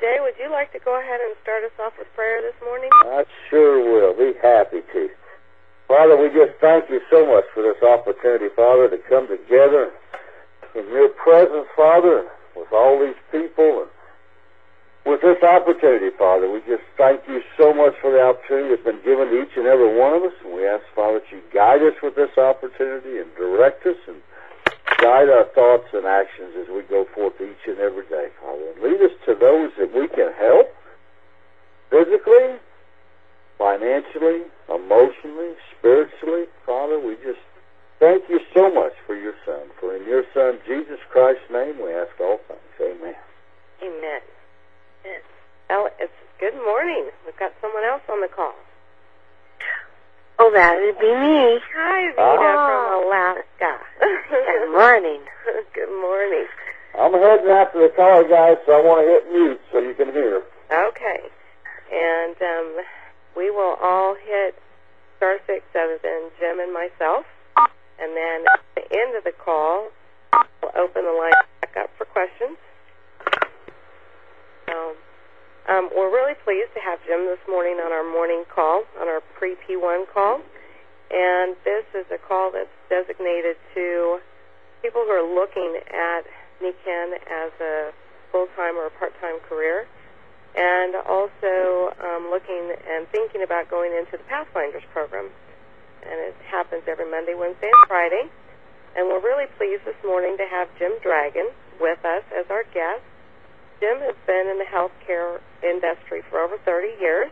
Jay, would you like to go ahead and start us off with prayer this morning? I sure will. Be happy to. Father, we just thank you so much for this opportunity, Father, to come together in your presence, Father, with all these people and with this opportunity, Father. We just thank you so much for the opportunity that's been given to each and every one of us. And we ask, Father, that you guide us with this opportunity and direct us and guide our thoughts and actions as we go forth each and every day, Father. And lead us to those that we can help physically, financially, emotionally, spiritually. Father, we just thank you so much for your Son. For in your Son, Jesus Christ's name, we ask all things. Amen. Amen. Well, it's good morning. We've got someone else on the call. Oh, that would be me. Hi, Vita from Alaska. Good morning. Good morning. I'm heading after the car, guys, so I want to hit mute so you can hear. Okay. And we will all hit star 6 other than Jim and myself. And then at the end of the call, we'll open the line back up for questions. So, we're really pleased to have Jim this morning on our morning call, on our pre-P1 call. And this is a call that's designated to people who are looking at NECAN as a full-time or a part-time career, and also looking and thinking about going into the Pathfinders program. And it happens every Monday, Wednesday, and Friday. And we're really pleased this morning to have Jim Dragon with us as our guest. Jim has been in the healthcare industry for over 30 years.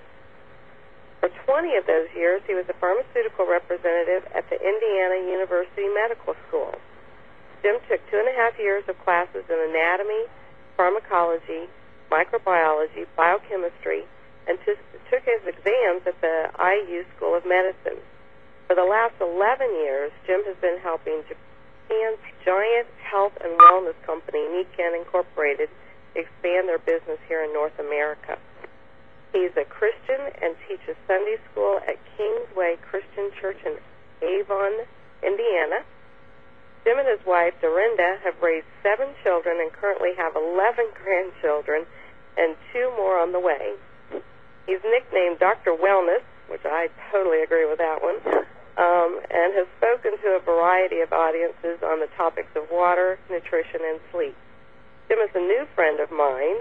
For 20 of those years, he was a pharmaceutical representative at the Indiana University Medical School. Jim took 2.5 years of classes in anatomy, pharmacology, microbiology, biochemistry, and took his exams at the IU School of Medicine. For the last 11 years, Jim has been helping Japan's giant health and wellness company, NECAN Incorporated, expand their business here in North America. He's a Christian and teaches Sunday school at Kingsway Christian Church in Avon, Indiana. Jim and his wife, Dorinda, have raised 7 children and currently have 11 grandchildren and 2 more on the way. He's nicknamed Dr. Wellness, which I totally agree with that one, and has spoken to a variety of audiences on the topics of water, nutrition, and sleep. Jim is a new friend of mine,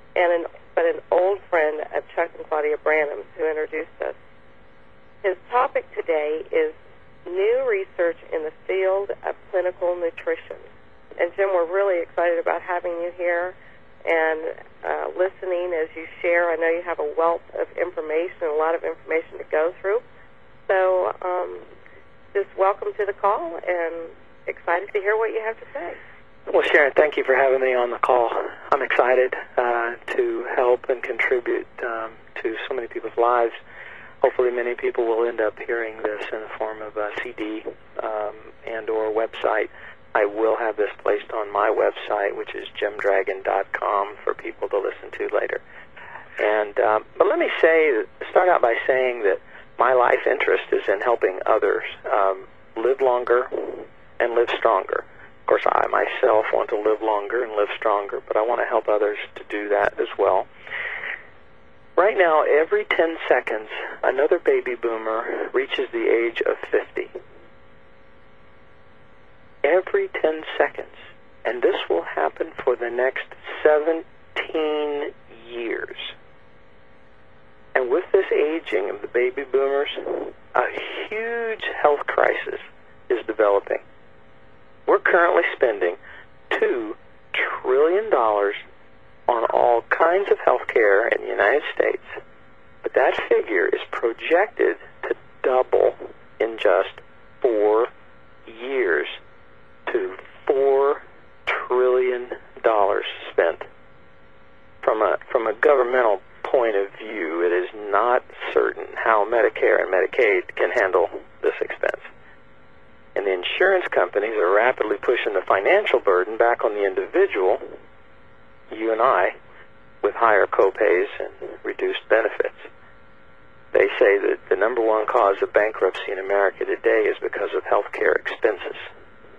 but an old friend of Chuck and Claudia Branham's, who introduced us. His topic today is new research in the field of clinical nutrition. And Jim, we're really excited about having you here and listening as you share. I know you have a wealth of information, a lot of information to go through. So just welcome to the call and excited to hear what you have to say. Well, Sharon, thank you for having me on the call. I'm excited to help and contribute to so many people's lives. Hopefully many people will end up hearing this in the form of a CD and or website. I will have this placed on my website, which is jimdragon.com, for people to listen to later. And but let me start out by saying that my life interest is in helping others live longer and live stronger. Of course, I myself want to live longer and live stronger, but I want to help others to do that as well. Right now, every 10 seconds, another baby boomer reaches the age of 50. Every 10 seconds. And this will happen for the next 17 years. And with this aging of the baby boomers, a huge health crisis is developing. We're currently spending $2 trillion on all kinds of health care in the United States, but that figure is projected to double in just 4 years to $4 trillion spent. From a governmental point of view, it is not certain how Medicare and Medicaid can handle this expense. And the insurance companies are rapidly pushing the financial burden back on the individual, you and I, with higher copays and reduced benefits. They say that the number one cause of bankruptcy in America today is because of health care expenses.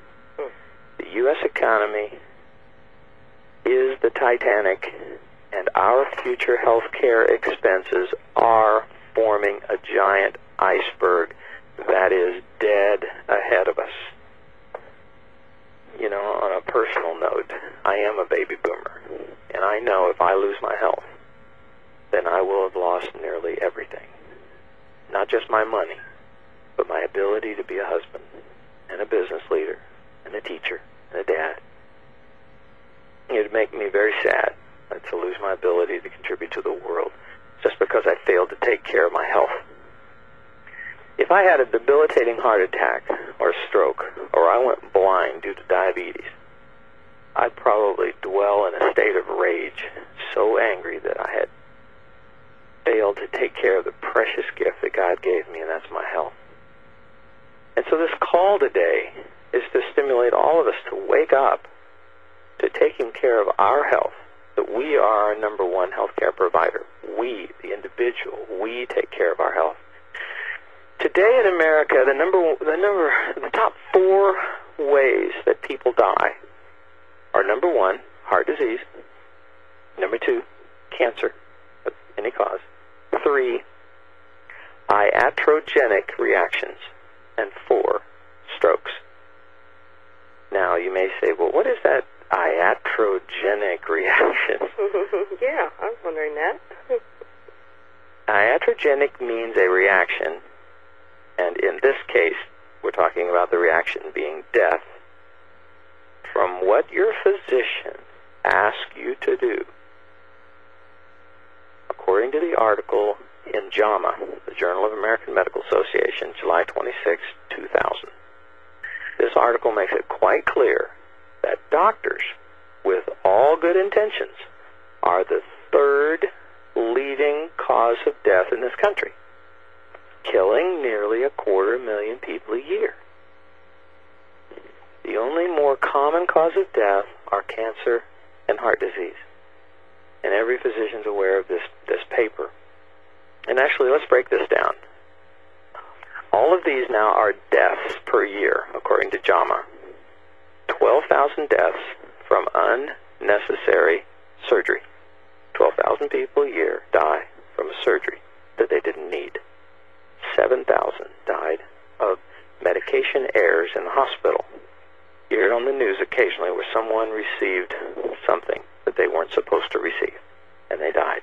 The U.S. economy is the Titanic, and our future health care expenses are forming a giant iceberg that is dead ahead of us. You know, on a personal note, I am a baby boomer, and I know if I lose my health, then I will have lost nearly everything. Not just my money, but my ability to be a husband, and a business leader, and a teacher, and a dad. It would make me very sad to lose my ability to contribute to the world just because I failed to take care of my health. If I had a debilitating heart attack or stroke, or I went blind due to diabetes, I'd probably dwell in a state of rage, so angry that I had failed to take care of the precious gift that God gave me, and that's my health. And so this call today is to stimulate all of us to wake up to taking care of our health, that we are our number one healthcare provider. We, the individual, we take care of our health. Today in America, the top 4 ways that people die are: number 1, heart disease; number 2, cancer of any cause; 3, iatrogenic reactions; and 4, strokes. Now, you may say, well, what is that iatrogenic reaction? Yeah, I was wondering that. Iatrogenic means a reaction, and in this case, we're talking about the reaction being death, from what your physician asks you to do. According to the article in JAMA, the Journal of American Medical Association, July 26, 2000, this article makes it quite clear that doctors, with all good intentions, are the 3rd leading cause of death in this country, killing nearly 250,000 people a year. The only more common cause of death are cancer and heart disease. And every physician's aware of this paper. And actually, let's break this down. All of these now are deaths per year, according to JAMA. 12,000 deaths from unnecessary surgery. 12,000 people a year die from a surgery that they didn't need. 7,000 died of medication errors in the hospital. You hear it on the news occasionally where someone received something that they weren't supposed to receive, and they died.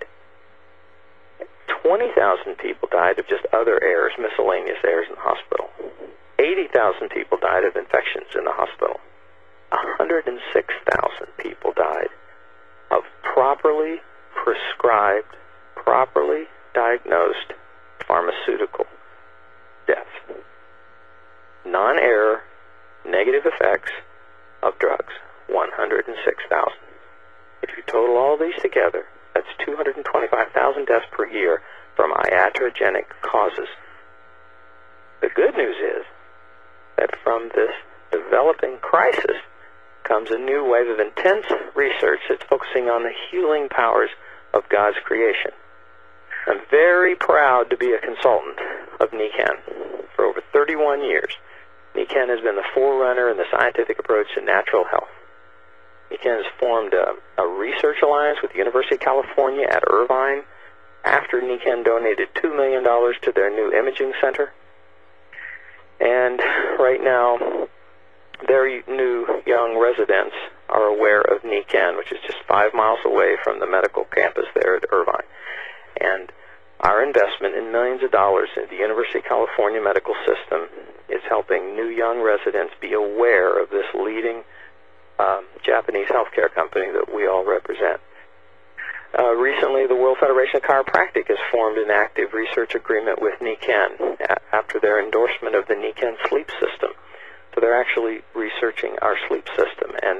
20,000 people died of just other errors, miscellaneous errors in the hospital. 80,000 people died of infections in the hospital. 106,000 people died of properly prescribed, properly diagnosed pharmaceutical deaths. Non-error, negative effects of drugs, 106,000. If you total all these together, that's 225,000 deaths per year from iatrogenic causes. The good news is that from this developing crisis comes a new wave of intense research that's focusing on the healing powers of God's creation. I'm very proud to be a consultant of NECAN. For over 31 years, NECAN has been the forerunner in the scientific approach to natural health. NECAN has formed a research alliance with the University of California at Irvine after NECAN donated $2 million to their new imaging center. And right now, their new young residents are aware of NECAN, which is just 5 miles away from the medical campus there at Irvine. And our investment in millions of dollars in the University of California medical system is helping new young residents be aware of this leading Japanese healthcare company that we all represent. Recently, the World Federation of Chiropractic has formed an active research agreement with NECAN after their endorsement of the NECAN sleep system. So they're actually researching our sleep system and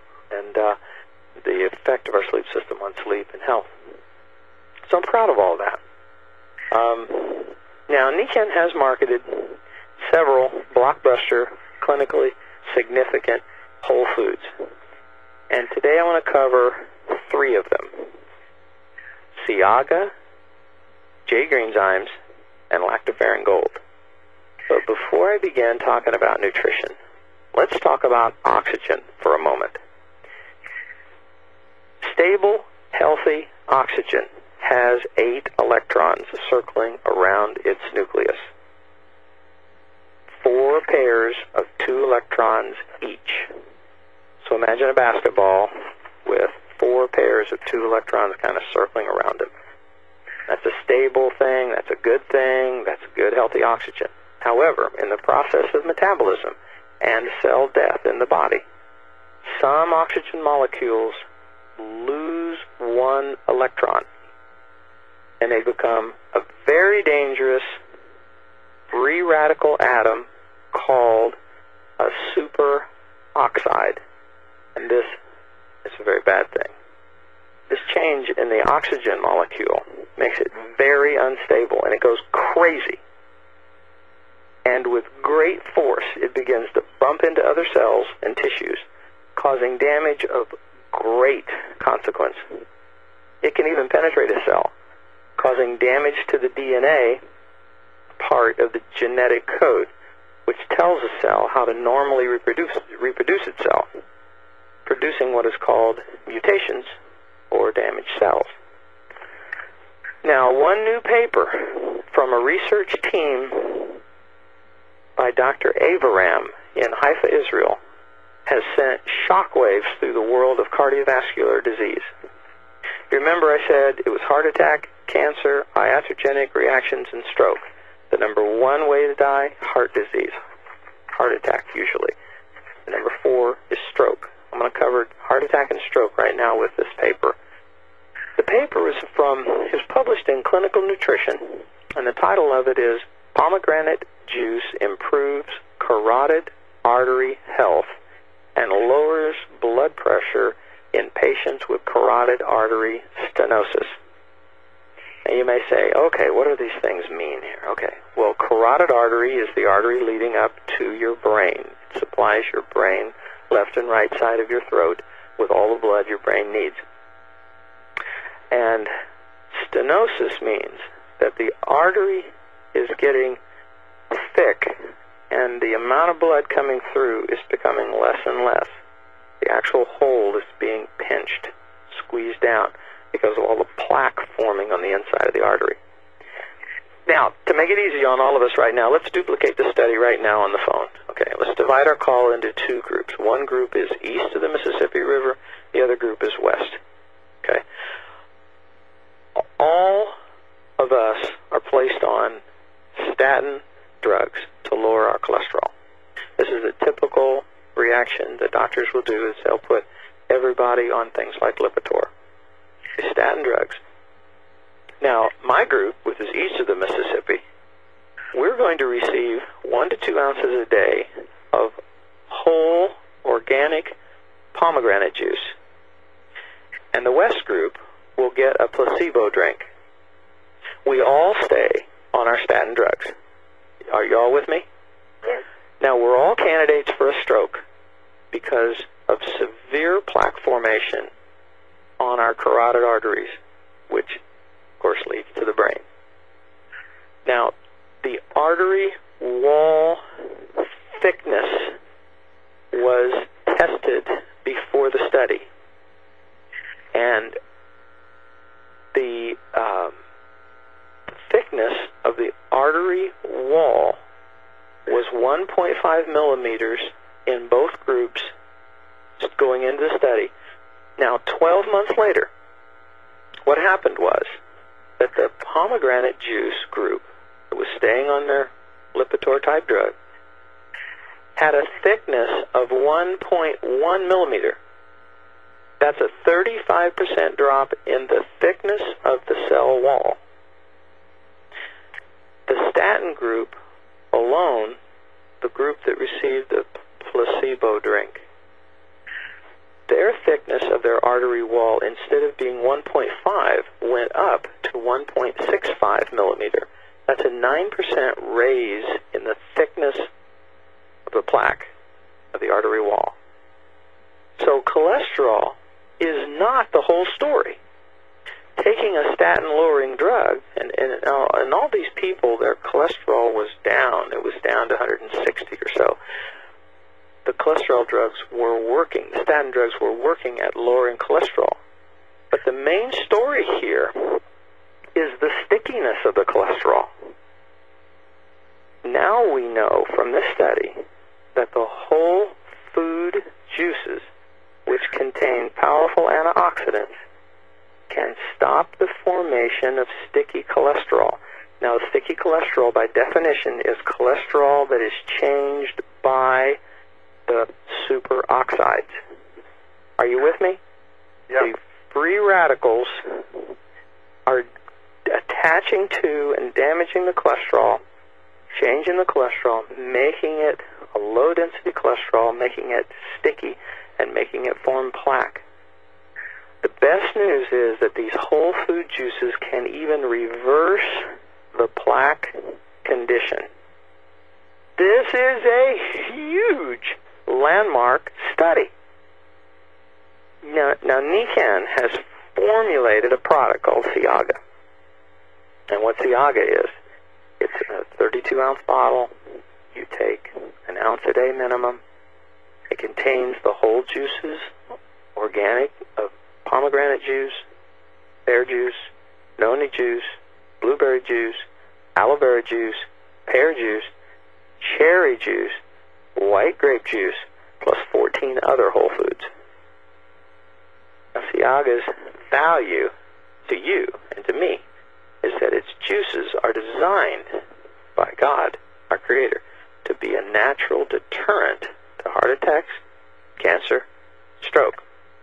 the effect of our sleep system on sleep and health. So I'm proud of all that. Now, NECAN has marketed several blockbuster, clinically significant whole foods. And today I want to cover 3 of them: Ciaga, J-Greenzymes, and Lactoferrin Gold. But before I begin talking about nutrition, let's talk about oxygen for a moment. Stable, healthy oxygen has 8 electrons circling around its nucleus. 4 pairs of 2 electrons each. So imagine a basketball with 4 pairs of 2 electrons kind of circling around it. That's a stable thing, that's a good thing, that's good healthy oxygen. However, in the process of metabolism and cell death in the body, some oxygen molecules lose 1 electron, and they become a very dangerous free radical atom called a superoxide. And this is a very bad thing. This change in the oxygen molecule makes it very unstable, and it goes crazy. And with great force, it begins to bump into other cells and tissues, causing damage of great consequence. It can even penetrate a cell, causing damage to the DNA part of the genetic code, which tells a cell how to normally reproduce itself, producing what is called mutations or damaged cells. Now, one new paper from a research team by Dr. Aviram in Haifa, Israel, has sent shockwaves through the world of cardiovascular disease. Remember I said it was heart attack, cancer, iatrogenic reactions, and stroke. The number 1 way to die, heart disease. Heart attack, usually. The number 4 is stroke. I'm going to cover heart attack and stroke right now with this paper. The paper is published in Clinical Nutrition, and the title of it is Pomegranate Juice Improves Carotid Artery Health and Lowers Blood Pressure in Patients with Carotid Artery Stenosis. And you may say, okay, what do these things mean here? Okay, well, carotid artery is the artery leading up to your brain. It supplies your brain, left and right side of your throat, with all the blood your brain needs. And stenosis means that the artery is getting thick, and the amount of blood coming through is becoming less and less. The actual hole is being pinched, squeezed down, because of all the plaque forming on the inside of the artery. Now, to make it easy on all of us right now, let's duplicate the study right now on the phone. Okay, let's divide our call into 2 groups. One group is east of the Mississippi River, the other group is west. Okay? All of us are placed on statin drugs to lower our cholesterol. This is a typical reaction that doctors will do, is they'll put everybody on things like Lipitor, statin drugs. Now, my group, which is east of the Mississippi, we're going to receive 1 to 2 ounces a day of whole organic pomegranate juice. And the west group will get a placebo drink. We all stay on our statin drugs. Are you all with me? Yes. Now, we're all candidates for a stroke because of severe plaque formation on our carotid arteries, which, of course, leads to the brain. Now, the artery wall thickness was tested before the study, and the thickness of the artery wall was 1.5 millimeters in both groups going into the study. Now, 12 months later, what happened was that the pomegranate juice group that was staying on their Lipitor type drug had a thickness of 1.1 millimeter. That's a 35% drop in the thickness of the cell wall. The statin group alone, the group that received the placebo drink, their thickness of their artery wall, instead of being 1.5, went up to 1.65 millimeter. That's a 9% raise in the thickness of the plaque of the artery wall. So cholesterol is not the whole story. Taking a statin-lowering drug, and all these people, their cholesterol was down. It was down to 160 or so. The cholesterol drugs were working. The statin drugs were working at lowering cholesterol. But the main story here stickiness of the cholesterol. Now we know from this study that the whole food juices, which contain powerful antioxidants, can stop the formation of sticky cholesterol. Now, sticky cholesterol, by definition, is cholesterol that is changed by the superoxides. Are you with me? Yeah. The free radicals are attaching to and damaging the cholesterol, changing the cholesterol, making it a low-density cholesterol, making it sticky, and making it form plaque. The best news is that these whole food juices can even reverse the plaque condition. This is a huge landmark study. Now Nikan has formulated a product called Siaga. And what Siaga is, it's a 32-ounce bottle. You take an ounce a day minimum. It contains the whole juices, organic, of pomegranate juice, pear juice, noni juice, blueberry juice, aloe vera juice, pear juice, cherry juice, white grape juice, plus 14 other whole foods. Now, Siaga's value to you and to me is that its juices are designed by God, our Creator, to be a natural deterrent to heart attacks, cancer, stroke.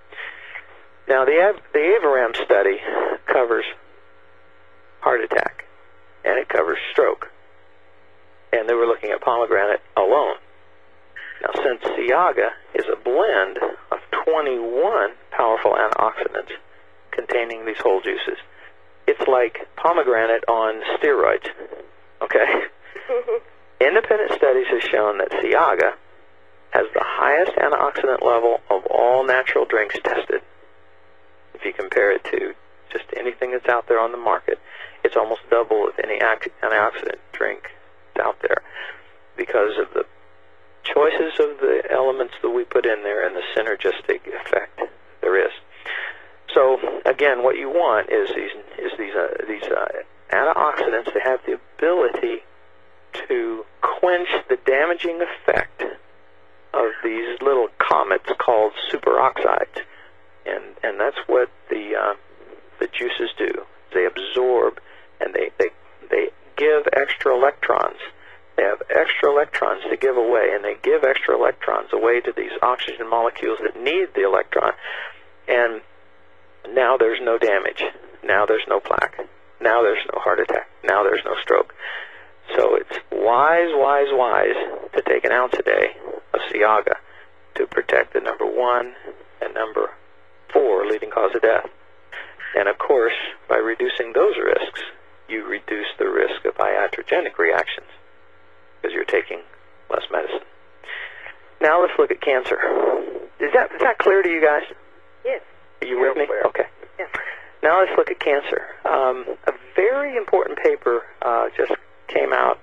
Now, the Avaram study covers heart attack, and it covers stroke. And they were looking at pomegranate alone. Now, since Siaga is a blend of 21 powerful antioxidants containing these whole juices, it's like pomegranate on steroids, okay? Independent studies have shown that Siaga has the highest antioxidant level of all natural drinks tested. If you compare it to just anything that's out there on the market, it's almost double of any antioxidant drink out there because of the choices of the elements that we put in there and the synergistic effect there is. So again, what you want is these antioxidants that have the ability to quench the damaging effect of these little comets called superoxides, and that's what the juices do. They absorb and they give extra electrons. They have extra electrons to give away, and they give extra electrons away to these oxygen molecules that need the electron. And now there's no damage. Now there's no plaque. Now there's no heart attack. Now there's no stroke. So it's wise to take an ounce a day of Siaga to protect the number 1 and number 4 leading cause of death. And of course, by reducing those risks, you reduce the risk of iatrogenic reactions because you're taking less medicine. Now let's look at cancer. Is that clear to you guys? Yes. Are you with me? Clear. Okay. Yes. Now let's look at cancer. A very important paper just came out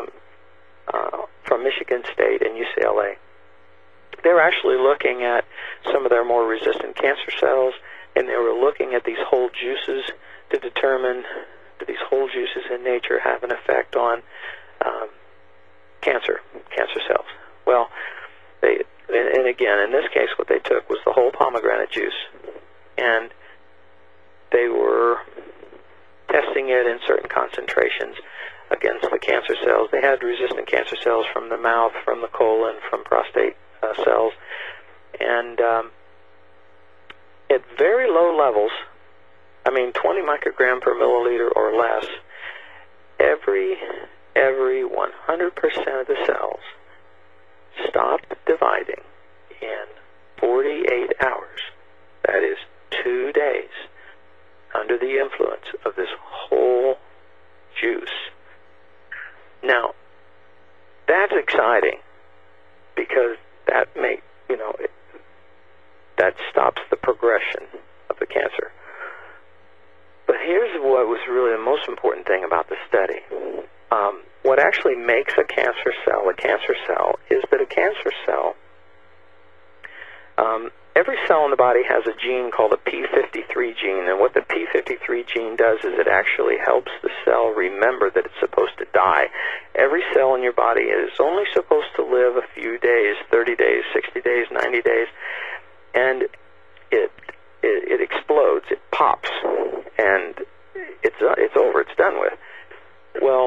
from Michigan State and UCLA. They were actually looking at some of their more resistant cancer cells, and they were looking at these whole juices to determine, do these whole juices in nature have an effect on cancer cells? Well, and again, in this case, what they took was the whole pomegranate juice, and they were testing it in certain concentrations against the cancer cells. They had resistant cancer cells from the mouth, from the colon, from prostate cells, and at very low levels, 20 microgram per milliliter or less, every 100% of the cells stopped dividing in 48 hours. That is 2 days under the influence of this whole juice. Now, that's exciting because that that stops the progression of the cancer. But here's what was really the most important thing about the study. What actually makes a cancer cell is that a cancer cell every cell in the body has a gene called a p53 gene, and what the p53 gene does is it actually helps the cell remember that it's supposed to die. Every cell in your body is only supposed to live a few days, 30 days, 60 days, 90 days, and it explodes, it pops, and it's over, it's done with. Well,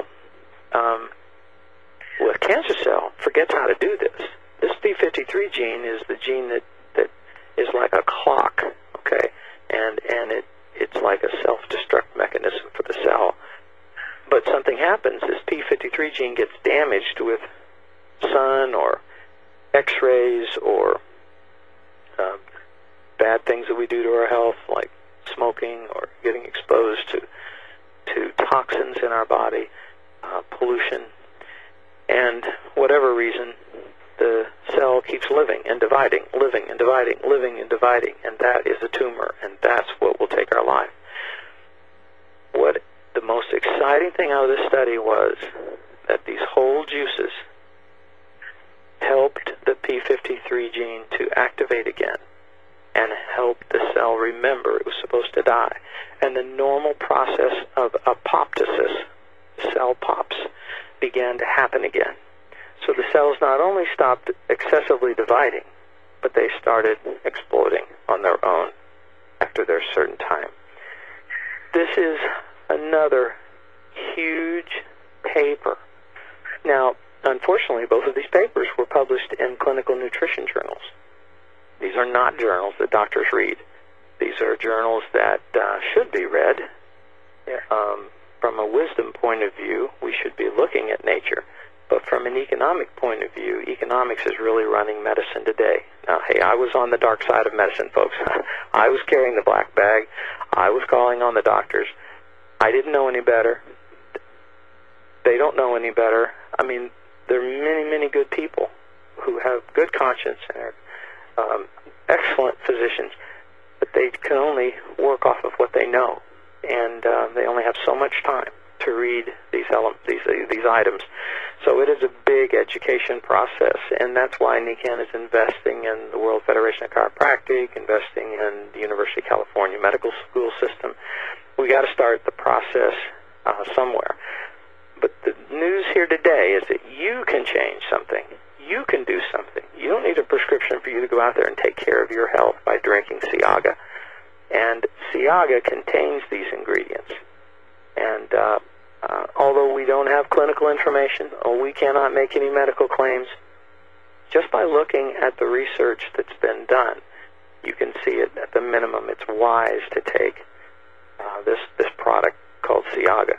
a cancer cell forgets how to do this. This p53 gene is the gene that is like a clock, okay, and it's like a self-destruct mechanism for the cell. But something happens. This p53 gene gets damaged with sun or X-rays or bad things that we do to our health, like smoking or getting exposed to toxins in our body, pollution, and whatever reason, the cell keeps living and dividing, living and dividing, living and dividing, and that is a tumor, and that's what will take our life. What the most exciting thing out of this study was that these whole juices helped the p53 gene to activate again and helped the cell remember it was supposed to die. And the normal process of apoptosis, cell pops, began to happen again. So the cells not only stopped excessively dividing, but they started exploding on their own after their certain time. This is another huge paper. Now, unfortunately, both of these papers were published in clinical nutrition journals. These are not journals that doctors read. These are journals that should be read. From a wisdom point of view, we should be looking at nature. But from an economic point of view, economics is really running medicine today. Now, hey, I was on the dark side of medicine, folks. I was carrying the black bag. I was calling on the doctors. I didn't know any better. They don't know any better. I mean, there are many, many good people who have good conscience and are excellent physicians, but they can only work off of what they know, and they only have so much time to read these items. So it is a big education process, and that's why NECAN is investing in the World Federation of Chiropractic, investing in the University of California Medical School system. We got to start the process somewhere. But the news here today is that you can change something. You can do something. You don't need a prescription for you to go out there and take care of your health by drinking Ciaga. And Ciaga contains these ingredients. And although we don't have clinical information, or we cannot make any medical claims, just by looking at the research that's been done, you can see it at the minimum. It's wise to take this product called Ciaga.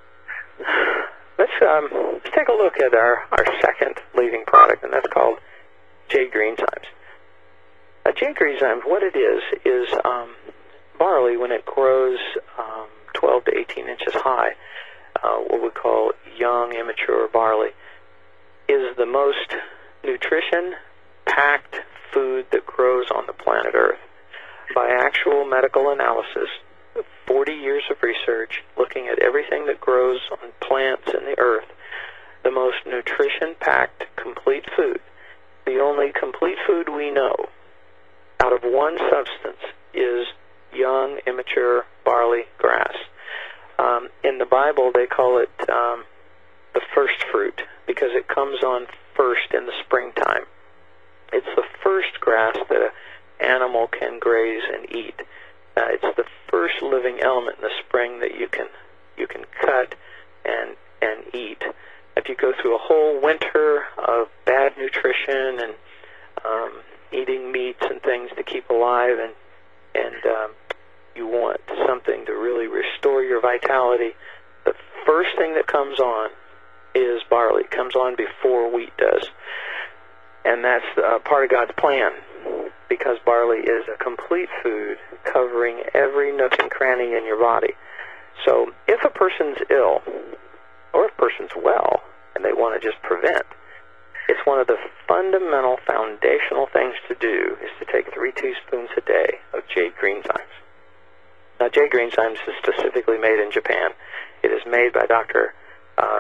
Let's take a look at our second leading product, and that's called Jade Greenzymes. Jade Greenzymes, what it is barley when it grows 12 to 18 inches high, what we call young, immature barley, is the most nutrition-packed food that grows on the planet Earth. By actual medical analysis, 40 years of research looking at everything that grows on plants in the earth, the most nutrition-packed complete food, the only complete food we know out of one substance, is young, immature barley grass. In the Bible, they call it the first fruit because it comes on first in the springtime. It's the first grass that an animal can graze and eat. It's the first living element in the spring that you can cut and eat. If you go through a whole winter of bad nutrition and eating meats and things to keep alive, and you want something to really restore your vitality, the first thing that comes on is barley. It comes on before wheat does. And that's part of God's plan, because barley is a complete food covering every nook and cranny in your body. So if a person's ill, or if a person's well, and they want to just prevent, it's one of the fundamental, foundational things to do is to take 3 teaspoons a day of Jade Greenzymes. Now, Jade Greenzymes is specifically made in Japan. It is made by Dr.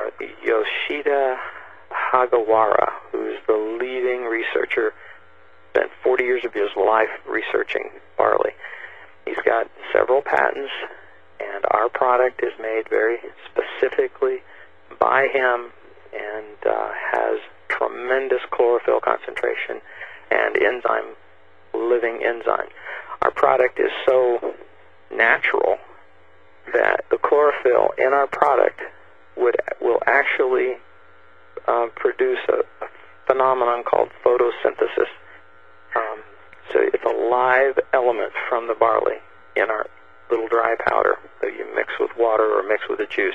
Yoshida Hagawara, who's the leading researcher spent 40 years of his life researching barley. He's got several patents, and our product is made very specifically by him and has tremendous chlorophyll concentration and living enzyme. Our product is so natural that the chlorophyll in our product will actually produce a phenomenon called photosynthesis. So it's a live element from the barley in our little dry powder that you mix with water or mix with a juice.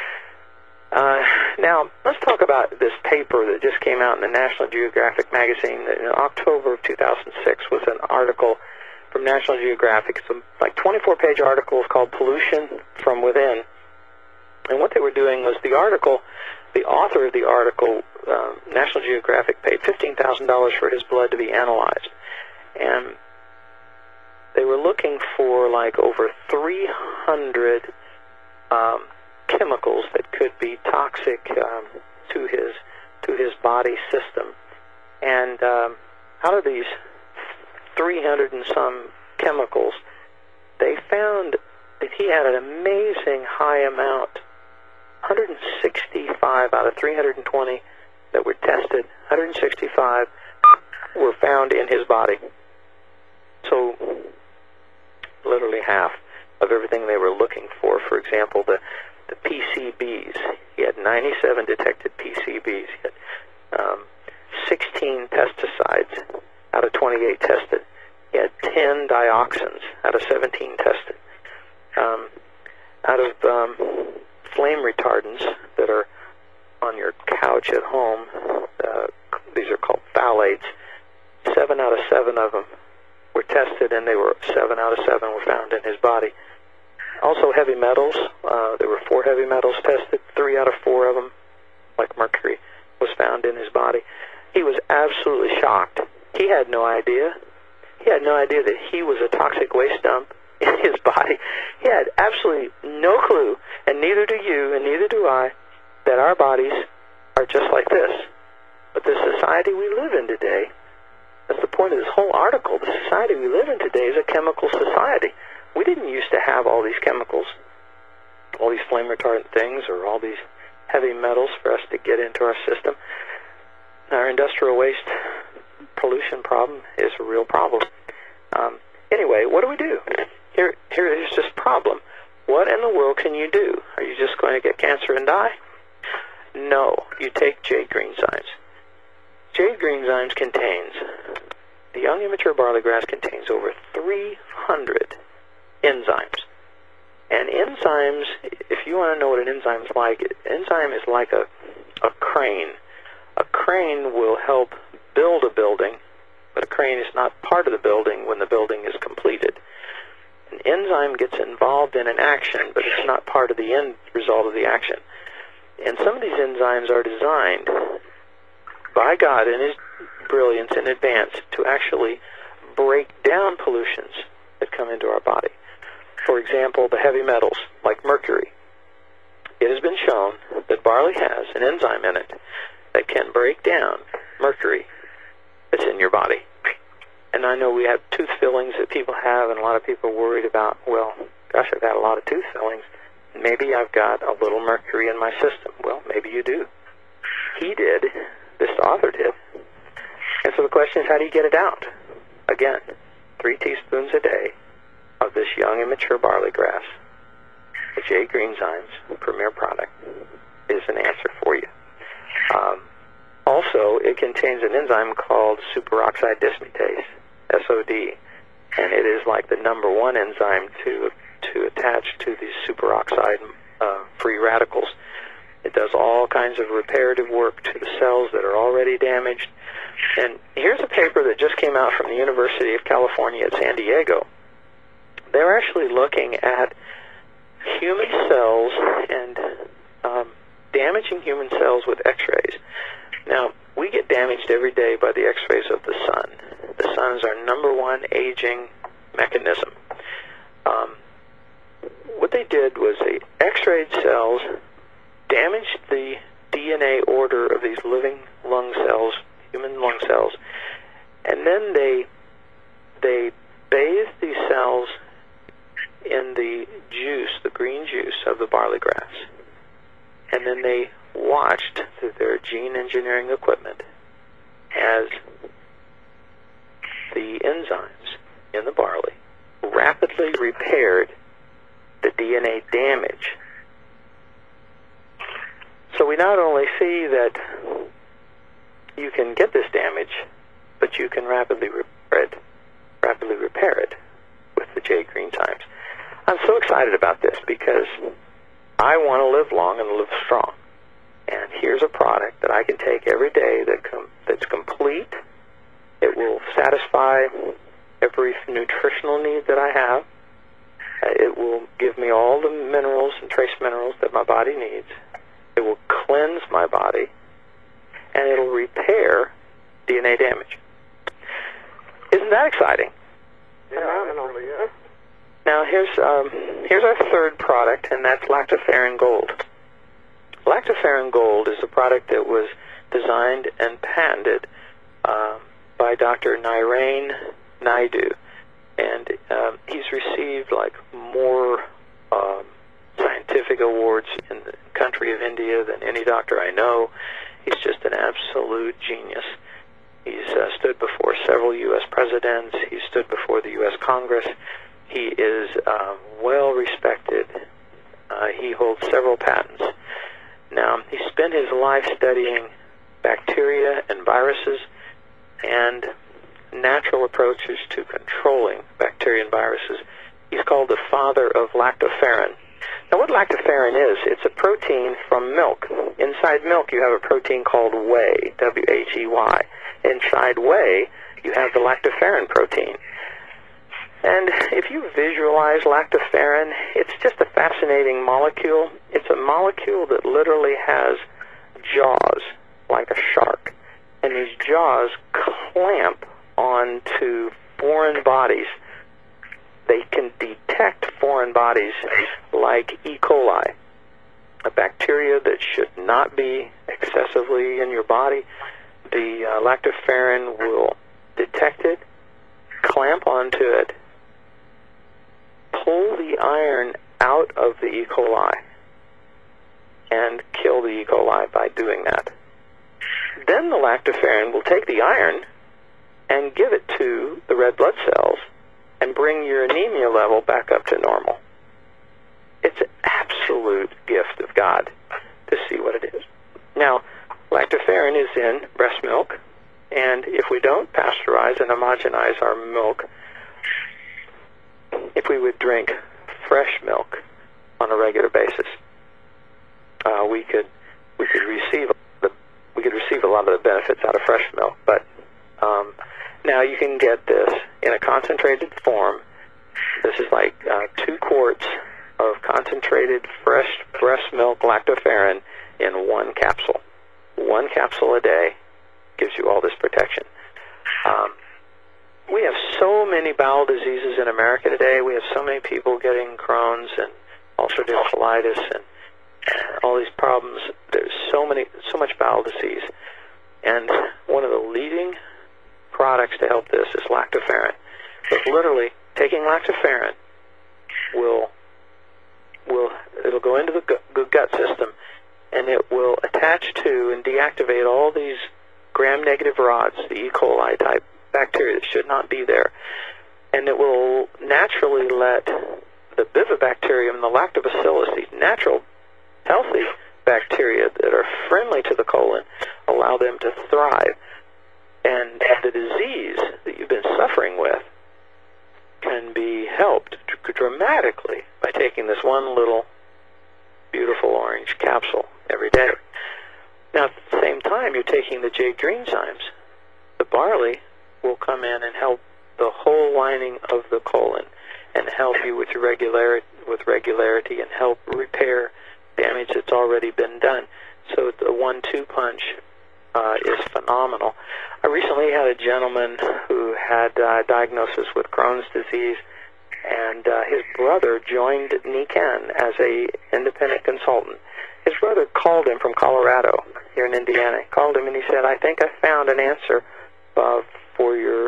Now, let's talk about this paper that just came out in the National Geographic magazine. In October of 2006 was an article from National Geographic. It's a 24-page article called Pollution from Within. And what they were doing was the author of the article, National Geographic, paid $15,000 for his blood to be analyzed. And they were looking for over 300 chemicals that could be toxic to his body system. And out of these 300 and some chemicals, they found that he had an amazing high amount. 165 out of 320 that were tested, 165 were found in his body. So literally half of everything they were looking for. For example, the PCBs. He had 97 detected PCBs. He had 16 pesticides out of 28 tested. He had 10 dioxins out of 17 tested. Out of flame retardants that are on your couch at home, these are called phthalates. 7 out of 7 of them were tested, and 7 out of 7 were found in his body. Also heavy metals. There were 4 heavy metals tested. 3 out of 4 of them, like mercury, was found in his body. He was absolutely shocked. He had no idea. He had no idea that he was a toxic waste dump in his body. He had absolutely no clue, and neither do you, and neither do I, that our bodies are just like this. But the society we live in today, that's the point of this whole article, the society we live in today is a chemical society. We didn't used to have all these chemicals, all these flame retardant things, or all these heavy metals for us to get into our system. Our industrial waste pollution problem is a real problem. Anyway, what do we do? Here is this problem. What in the world can you do? Are you just going to get cancer and die? No. You take Jade Greenzymes. Jade Greenzymes contains, the young immature barley grass contains over 300 enzymes. And enzymes, if you want to know what an enzyme is like, enzyme is like a crane. A crane will help build a building, but a crane is not part of the building when the building is completed. An enzyme gets involved in an action, but it's not part of the end result of the action. And some of these enzymes are designed by God in His brilliance in advance to actually break down pollutions that come into our body. For example, the heavy metals, like mercury. It has been shown that barley has an enzyme in it that can break down mercury that's in your body. And I know we have tooth fillings that people have, and a lot of people are worried about, well, gosh, I've had a lot of tooth fillings. Maybe I've got a little mercury in my system. Well, maybe you do. He did. This author did. And so the question is, how do you get it out? Again, 3 teaspoons a day of this young immature barley grass, the Jade Greenzymes premier product, is an answer for you. Also, it contains an enzyme called superoxide dismutase, SOD, and it is like the #1 enzyme to attach to these superoxide free radicals. It does all kinds of reparative work to the cells that are already damaged. And here's a paper that just came out from the University of California at San Diego. They're actually looking at human cells and damaging human cells with X-rays. Now, we get damaged every day by the X-rays of the sun. The sun is our #1 aging mechanism. What they did was they X-rayed cells, damaged the DNA order of these living lung cells, human lung cells, And then they bathed these cells in the juice, the green juice of the barley grass. And then they watched through their gene engineering equipment as the enzymes in the barley rapidly repaired the DNA damage. So we not only see that you can get this damage, but you can rapidly repair it with the J. Greenzymes. I'm so excited about this because I want to live long and live strong. And here's a product that I can take every day that's complete. It will satisfy every nutritional need that I have. It will give me all the minerals and trace minerals that my body needs. It will cleanse my body, and it'll repair DNA damage. Isn't that exciting? Phenomenal. Yeah. Now here's our third product, and that's Lactoferrin Gold. Lactoferrin Gold is a product that was designed and patented by Dr. Narain Naidu, and he's received like more scientific awards in the country of India than any doctor I know. He's just an absolute genius. He's stood before several U.S. presidents. He's stood before the U.S. Congress. He is well respected. He holds several patents. Now, he spent his life studying bacteria and viruses and natural approaches to controlling bacteria and viruses. He's called the father of lactoferrin. Now, what lactoferrin is, it's a protein from milk. Inside milk, you have a protein called whey, W-H-E-Y. Inside whey, you have the lactoferrin protein. And if you visualize lactoferrin, it's just a fascinating molecule. It's a molecule that literally has jaws, like a shark. And these jaws clamp onto foreign bodies. They can detect foreign bodies like E. coli, a bacteria that should not be excessively in your body. The lactoferrin will detect it, clamp onto it, pull the iron out of the E. coli, and kill the E. coli by doing that. Then the lactoferrin will take the iron and give it to the red blood cells and bring your anemia level back up to normal. It's an absolute gift of God to see what it is. Now, lactoferrin is in breast milk, and if we don't pasteurize and homogenize our milk, if we would drink fresh milk on a regular basis, we could receive a lot of the benefits out of fresh milk. But now you can get this in a concentrated form. This is like 2 quarts of concentrated fresh breast milk lactoferrin in 1 capsule. 1 capsule a day gives you all this protection. We have so many bowel diseases in America today. We have so many people getting Crohn's and ulcerative colitis and all these problems. There's so much bowel disease. And one of the leading products to help this is lactoferrin. So literally, taking lactoferrin it'll go into the gut system, and it will attach to and deactivate all these gram-negative rods, the E. coli type bacteria that should not be there. And it will naturally let the bifidobacterium and the lactobacillus, these natural, healthy bacteria that are friendly to the colon, allow them to thrive. And the disease that you've been suffering with can be helped dramatically by taking this one little beautiful orange capsule every day. Now, at the same time, you're taking the J. Greenzymes. The barley will come in and help the whole lining of the colon and help you with regularity and help repair damage that's already been done. So the 1-2 punch is phenomenal. I recently had a gentleman who had a diagnosis with Crohn's disease, and his brother joined Nikken as a independent consultant. His brother called him from Colorado, here in Indiana. He called him and he said, "I think I found an answer for your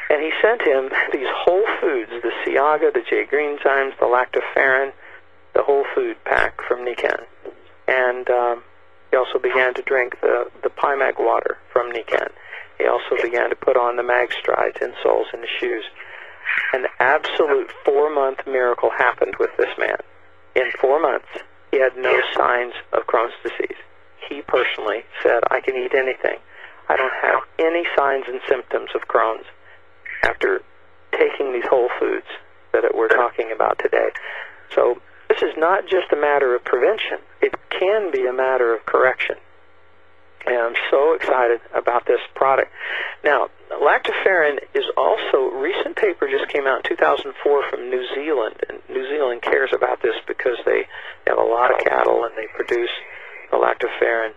And he sent him these whole foods, the Ciaga, the J. Greenzymes, the lactoferrin, the whole food pack from Nikken. And he also began to drink the Pymag water from Nikken. He also began to put on the Mag Strides insoles in the shoes. An absolute 4-month miracle happened with this man. In 4 months, he had no signs of Crohn's disease. He personally said, I can eat anything. I don't have any signs and symptoms of Crohn's after taking these whole foods that we're talking about today. So this is not just a matter of prevention. It can be a matter of correction. And I'm so excited about this product. Now, lactoferrin is also, recent paper just came out in 2004 from New Zealand, and New Zealand cares about this because they have a lot of cattle and they produce the lactoferrin.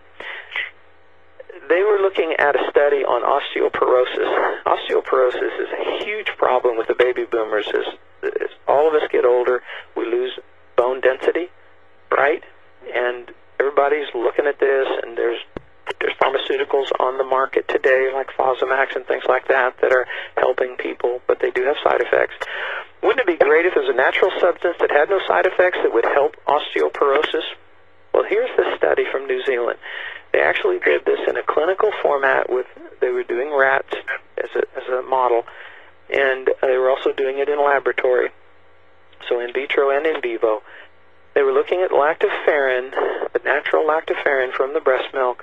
They were looking at a study on osteoporosis. Osteoporosis is a huge problem with the baby boomers. As all of us get older, we lose bone density, right? And everybody's looking at this, and there's pharmaceuticals on the market today, like Fosamax and things like that, that are helping people, but they do have side effects. Wouldn't it be great if there was a natural substance that had no side effects that would help osteoporosis? Well, here's the study from New Zealand. They actually did this in a clinical format they were doing rats as a model, and they were also doing it in a laboratory, so in vitro and in vivo. They were looking at lactoferrin, the natural lactoferrin from the breast milk,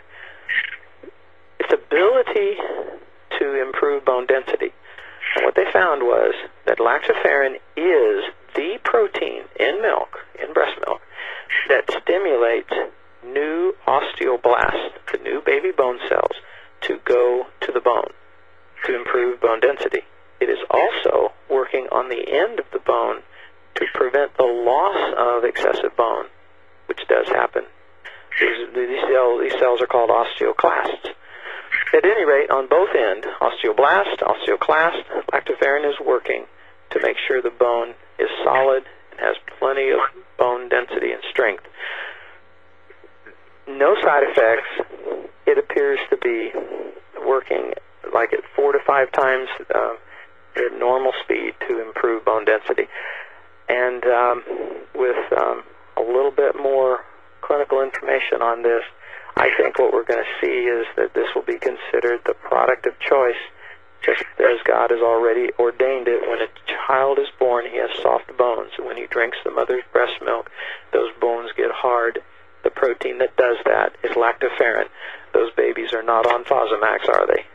its ability to improve bone density. And what they found was that lactoferrin is the protein in milk, in breast milk, that stimulates new osteoblasts, the new baby bone cells, to go to the bone, to improve bone density. It is also working on the end of the bone to prevent the loss of excessive bone, which does happen. These cells are called osteoclasts. At any rate, on both ends, osteoblast, osteoclast, lactoferrin is working to make sure the bone is solid and has plenty of bone density and strength. No side effects. It appears to be working like at 4 to 5 times at normal speed to improve bone density. And with a little bit more clinical information on this, I think what we're going to see is that this will be considered the product of choice, just as God has already ordained it. When a child is born, he has soft bones. And when he drinks the mother's breast milk, those bones get hard. The protein that does that is lactoferrin. Those babies are not on Fosamax, are they?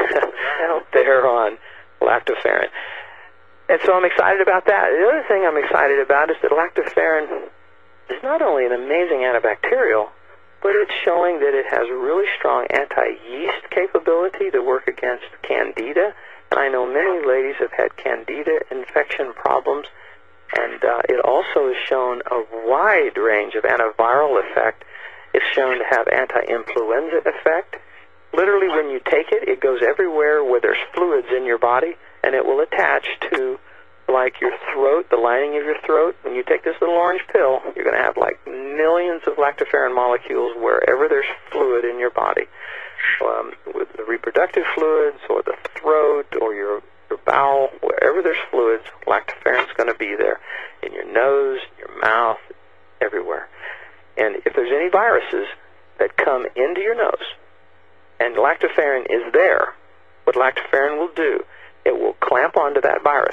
They're on lactoferrin. And so I'm excited about that. The other thing I'm excited about is that lactoferrin is not only an amazing antibacterial, but it's showing that it has really strong anti-yeast capability to work against candida. And I know many ladies have had candida infection problems, and it also has shown a wide range of antiviral effect. It's shown to have anti-influenza effect. Literally, when you take it, it goes everywhere where there's fluids in your body, and it will attach to, like, your throat, the lining of your throat. When you take this little orange pill, you're going to have like millions of lactoferrin molecules wherever there's fluid in your body. With the reproductive fluids or the throat or your bowel, wherever there's fluids, lactoferrin's going to be there. In your nose, your mouth, everywhere. And if there's any viruses that come into your nose and lactoferrin is there, what lactoferrin will do, it will clamp onto that virus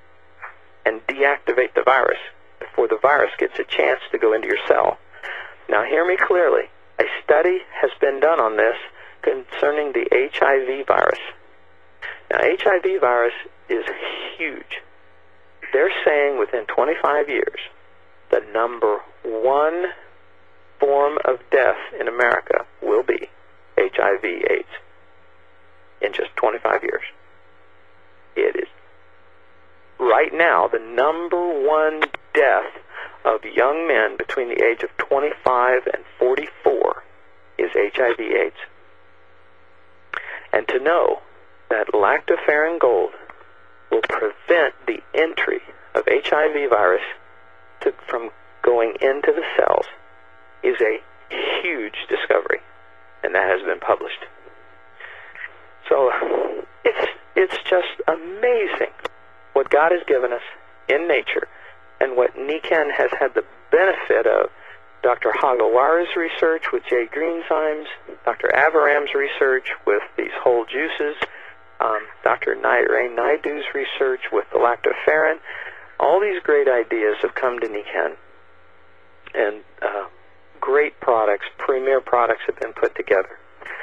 and deactivate the virus before the virus gets a chance to go into your cell. Now hear me clearly. A study has been done on this concerning the HIV virus. Now HIV virus is huge. They're saying within 25 years, the number 1 form of death in America will be HIV/AIDS. In just 25 years. It is right now the number 1 death of young men between the age of 25 and 44 is HIV/AIDS. And to know that lactoferrin gold will prevent the entry of HIV virus from going into the cells is a huge discovery, and that has been published. So it's It's just amazing what God has given us in nature and what Nikan has had the benefit of. Dr. Hagawara's research with Jay Greenzymes, Dr. Avaram's research with these whole juices, Dr. Ray Naidu's research with the lactoferrin. All these great ideas have come to Nikan, and great products, premier products have been put together.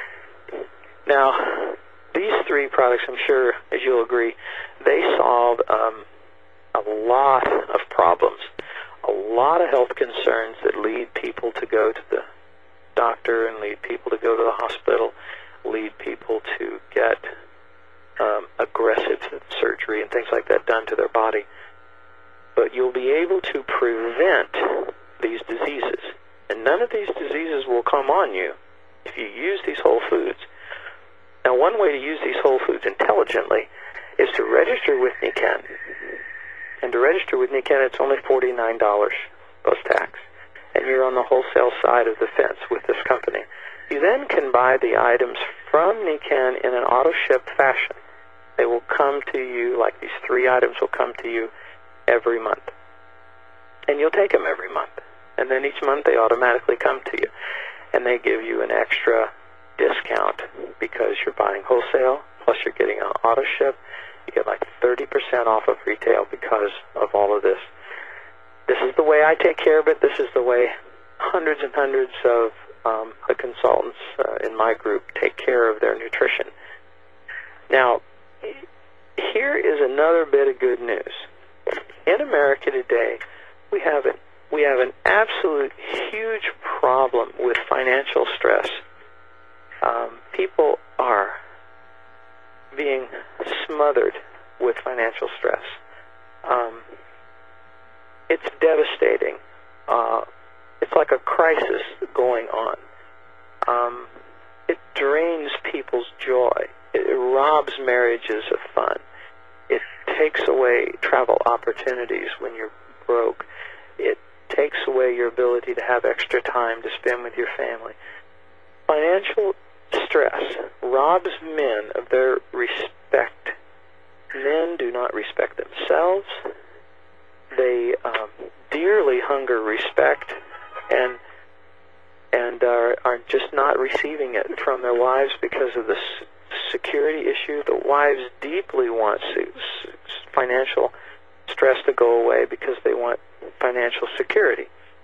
Now, these three products, I'm sure, as you'll agree, they solve a lot of problems, a lot of health concerns that lead people to go to the doctor and lead people to go to the hospital, lead people to get aggressive surgery and things like that done to their body. But you'll be able to prevent these diseases. And none of these diseases will come on you if you use these whole foods. Now, one way to use these whole foods intelligently is to register with Nikan. And to register with Nikan, it's only $49 post-tax. And you're on the wholesale side of the fence with this company. You then can buy the items from Nikan in an auto-ship fashion. They will come to you, like these three items will come to you every month. And you'll take them every month. And then each month they automatically come to you. And they give you an extra discount because you're buying wholesale, plus you're getting an auto ship. You get like 30% off of retail because of all of this. This is the way I take care of it. This is the way hundreds and hundreds of the consultants in my group take care of their nutrition. Now, here is another bit of good news. In America today, we have an absolute huge problem with financial stress. People are being smothered with financial stress. It's devastating. It's like a crisis going on. It drains people's joy. It robs marriages of fun. It takes away travel opportunities when you're broke. It takes away your ability to have extra time to spend with your family. Financial stress robs men of their respect. Men do not respect themselves. They dearly hunger respect and are just not receiving it from their wives because of the security issue. The wives deeply want financial stress to go away because they want financial security.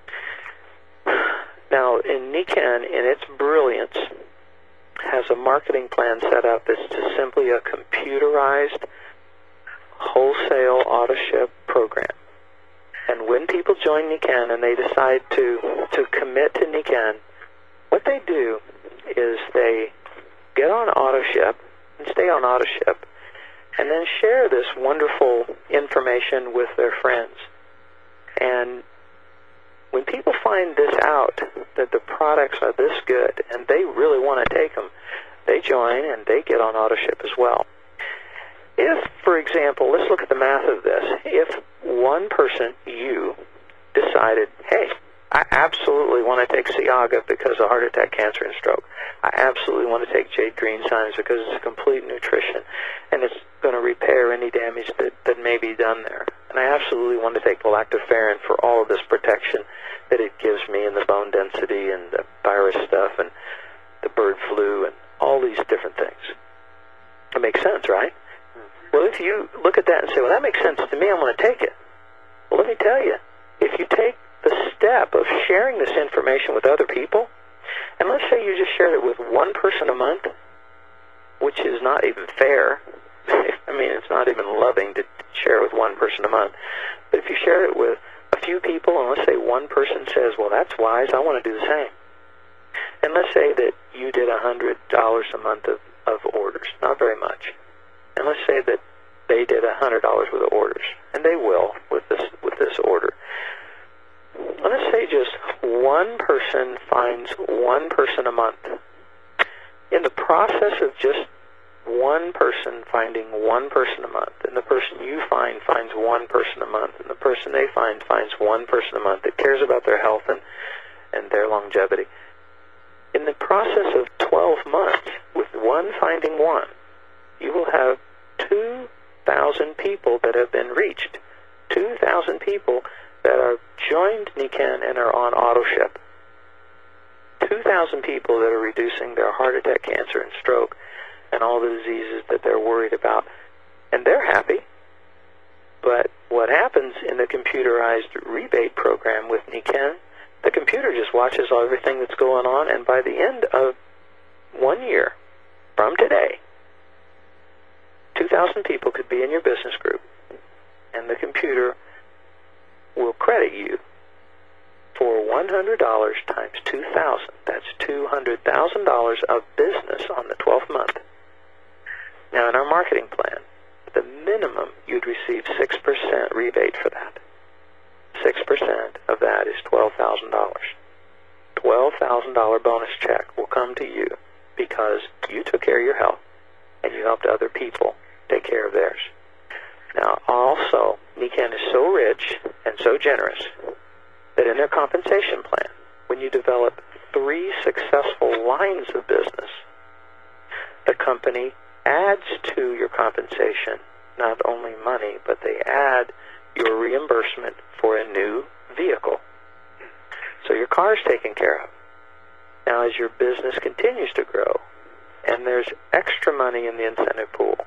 Now, in Nikan, in its brilliance, has a marketing plan set up that's just simply a computerized wholesale auto-ship program. And when people join Nikan and they decide to commit to Nikan, what they do is they get on auto-ship and stay on auto-ship and then share this wonderful information with their friends. And when people find this out, that the products are this good and they really want to take them, they join and they get on auto-ship as well. If, for example, let's look at the math of this. If one person, you, decided, hey, I absolutely want to take Ciaga because of heart attack, cancer, and stroke. I absolutely want to take Jade Greenzymes because it's a complete nutrition and it's going to repair any damage that may be done there. And I absolutely want to take the lactoferrin for all of this protection that it gives me and the bone density and the virus stuff and the bird flu and all these different things. It makes sense, right? Well, if you look at that and say, well, that makes sense to me, I'm going to take it. Well, let me tell you, if you take the step of sharing this information with other people, and let's say you just shared it with one person a month, which is not even fair. I mean, it's not even loving to share with one person a month. But if you share it with a few people, and let's say one person says, well, that's wise, I want to do the same. And let's say that you did $100 a month of orders, not very much. And let's say that they did $100 worth of orders, and they will with this order. Let's say just one person finds one person a month. In the process of just one person finding one person a month, and the person you find finds one person a month, and the person they find finds one person a month that cares about their health and their longevity. In the process of 12 months, with one finding one, you will have 2,000 people that have been reached. 2,000 people that are joined Nikken and are on AutoShip. 2,000 people that are reducing their heart attack, cancer, and stroke, and all the diseases that they're worried about. And they're happy. But what happens in the computerized rebate program with Nikken, the computer just watches everything that's going on, and by the end of 1 year from today, 2,000 people could be in your business group, and the computer will credit you for $100 times 2,000. That's $200,000 of business on the 12th month. Now, in our marketing plan, the minimum you'd receive 6% rebate for that. 6% of that is $12,000. $12,000 bonus check will come to you because you took care of your health and you helped other people take care of theirs. Now, also, Nikken is so rich and so generous that in their compensation plan, when you develop 3 successful lines of business, the company adds to your compensation not only money, but they add your reimbursement for a new vehicle. So your car is taken care of. Now, as your business continues to grow, and there's extra money in the incentive pool,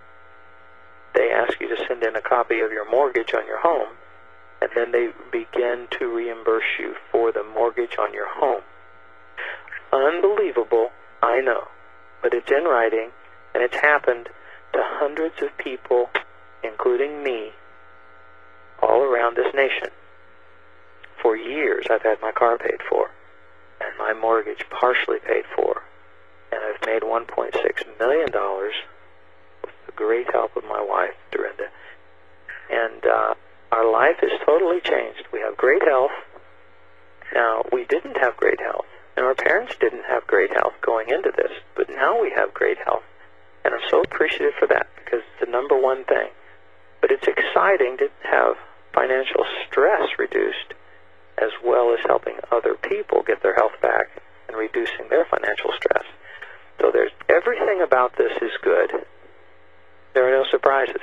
they ask you to send in a copy of your mortgage on your home, and then they begin to reimburse you for the mortgage on your home. Unbelievable, I know, but it's in writing, and it's happened to hundreds of people, including me, all around this nation. For years, I've had my car paid for, and my mortgage partially paid for, and I've made $1.6 million with the great help of my wife, Dorinda. And our life is totally changed. We have great health. Now, we didn't have great health, and our parents didn't have great health going into this, but now we have great health. And I'm so appreciative for that because it's the number one thing. But it's exciting to have financial stress reduced as well as helping other people get their health back and reducing their financial stress. So there's everything about this is good. There are no surprises.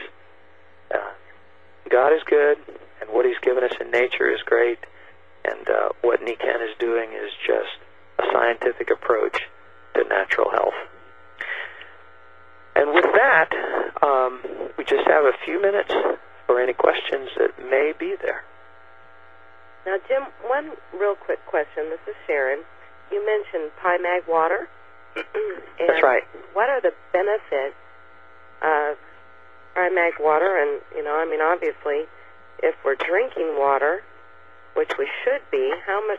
God is good, and what He's given us in nature is great, and what Nikken is doing is just a scientific approach to natural health. And with that, we just have a few minutes for any questions that may be there. Now, Jim, one real quick question. This is Sharon. You mentioned PyMag water. That's right. What are the benefits of PyMag water? And, obviously, if we're drinking water, which we should be,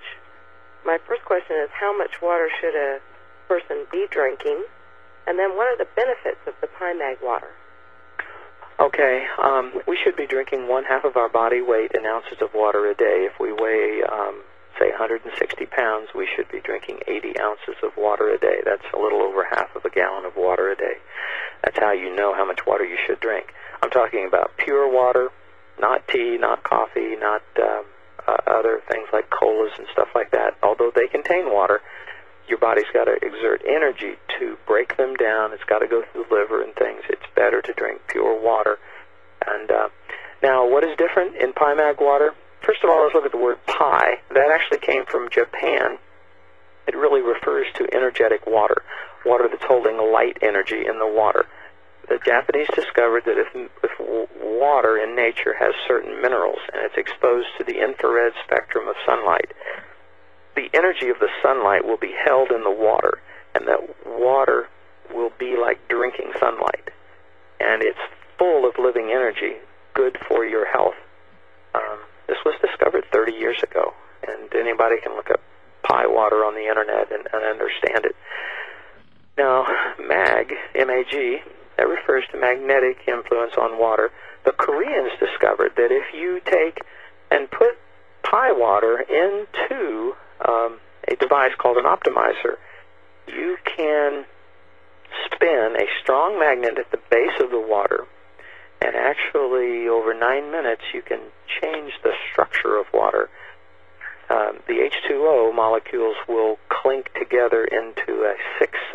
my first question is how much water should a person be drinking? And then what are the benefits of the PyMag water? Okay, we should be drinking 1/2 of our body weight in ounces of water a day. If we weigh, say, 160 pounds, we should be drinking 80 ounces of water a day. That's a little over 1/2 a gallon of water a day. That's how you know how much water you should drink. I'm talking about pure water, not tea, not coffee, not other things like colas and stuff like that. Although they contain water, your body's got to exert energy to break them down. It's got to go through the liver and things. It's better to drink pure water. And now, what is different in PyMag water? First of all, let's look at the word pi. That actually came from Japan. It really refers to energetic water, water that's holding light energy in the water. The Japanese discovered that if water in nature has certain minerals and it's exposed to the infrared spectrum of sunlight, the energy of the sunlight will be held in the water, and that water will be like drinking sunlight. And it's full of living energy, good for your health. This was discovered 30 years ago, and anybody can look up Pi water on the internet and understand it. Now, mag, M-A-G, that refers to magnetic influence on water. The Koreans discovered that if you take and put Pi water into a device called an optimizer, you can spin a strong magnet at the base of the water, and actually over 9 minutes you can change the structure of water. The H2O molecules will clink together into a 6